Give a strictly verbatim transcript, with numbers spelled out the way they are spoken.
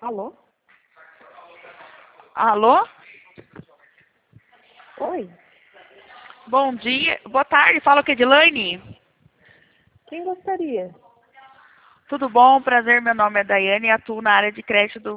Alô? Alô? Oi? Bom dia. Boa tarde. Fala o que, Edilane? Quem gostaria? Tudo bom? Prazer. Meu nome é Daiane e atuo na área de crédito do